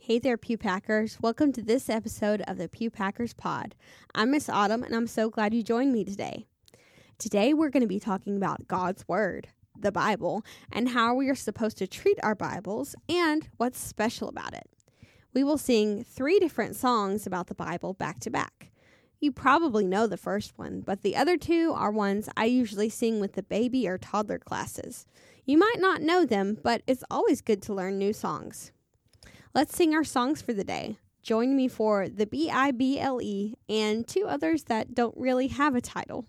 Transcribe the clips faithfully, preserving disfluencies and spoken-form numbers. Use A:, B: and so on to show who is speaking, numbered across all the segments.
A: Hey there, Pew Packers. Welcome to this episode of the Pew Packers Pod. I'm Miss Autumn, and I'm so glad you joined me today. Today, we're going to be talking about God's Word, the Bible, and how we are supposed to treat our Bibles and what's special about it. We will sing three different songs about the Bible back to back. You probably know the first one, but the other two are ones I usually sing with the baby or toddler classes. You might not know them, but it's always good to learn new songs. Let's sing our songs for the day. Join me for the B I B L E and two others that don't really have a title.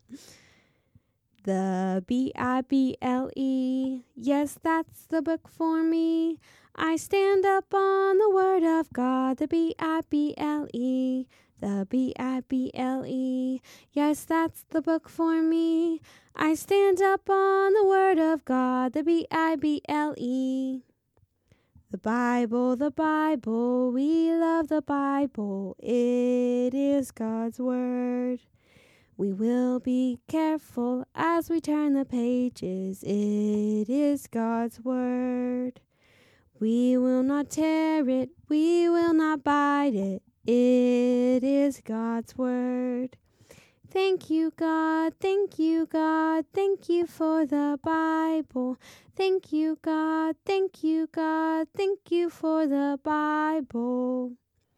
A: The B I B L E, yes, that's the book for me. I stand up on the Word of God, the B I B L E. The B I B L E, yes, that's the book for me. I stand up on the Word of God, the B I B L E. The Bible, the Bible, we love the Bible. It is God's Word. We will be careful as we turn the pages. It is God's Word. We will not tear it, we will not bite it. It is God's Word. Thank you, God. Thank you, God. Thank you for the Bible. Thank you, God. Thank you, God. Thank you for the Bible.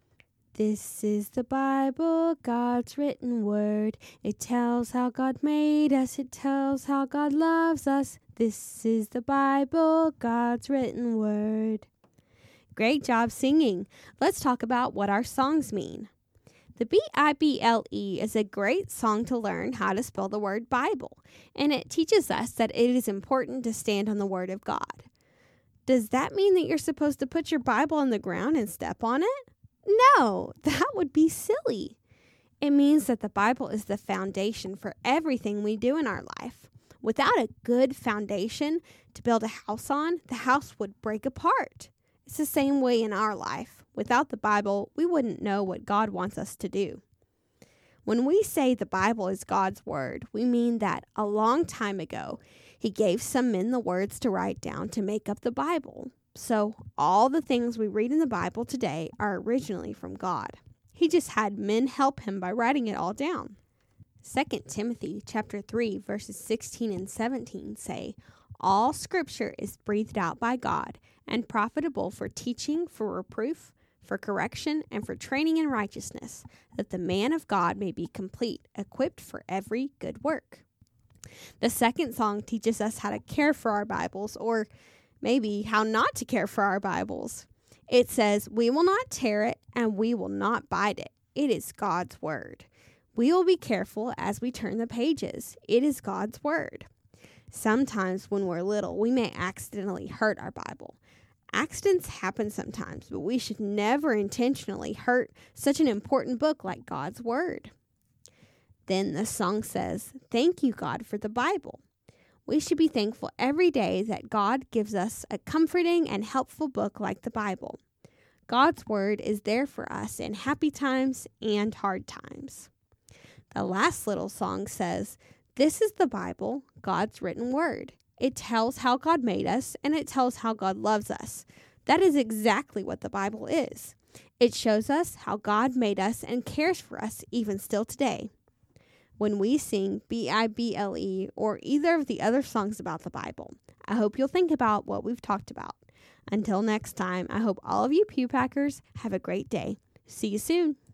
A: This is the Bible, God's written word. It tells how God made us. It tells how God loves us. This is the Bible, God's written word. Great job singing. Let's talk about what our songs mean. The B I B L E is a great song to learn how to spell the word Bible, and it teaches us that it is important to stand on the Word of God. Does that mean that you're supposed to put your Bible on the ground and step on it? No, that would be silly. It means that the Bible is the foundation for everything we do in our life. Without a good foundation to build a house on, the house would break apart. It's the same way in our life. Without the Bible, we wouldn't know what God wants us to do. When we say the Bible is God's Word, we mean that a long time ago, He gave some men the words to write down to make up the Bible. So all the things we read in the Bible today are originally from God. He just had men help Him by writing it all down. Second Timothy chapter three, verses sixteen and seventeen say, all Scripture is breathed out by God and profitable for teaching, for reproof, for correction, and for training in righteousness, that the man of God may be complete, equipped for every good work. The second song teaches us how to care for our Bibles, or maybe how not to care for our Bibles. It says, we will not tear it, and we will not bite it. It is God's Word. We will be careful as we turn the pages. It is God's Word. Sometimes when we're little, we may accidentally hurt our Bible. Accidents happen sometimes, but we should never intentionally hurt such an important book like God's Word. Then the song says, thank you, God, for the Bible. We should be thankful every day that God gives us a comforting and helpful book like the Bible. God's Word is there for us in happy times and hard times. The last little song says, this is the Bible, God's written word. It tells how God made us, and it tells how God loves us. That is exactly what the Bible is. It shows us how God made us and cares for us even still today. When we sing B I B L E or either of the other songs about the Bible, I hope you'll think about what we've talked about. Until next time, I hope all of you Pew Packers have a great day. See you soon.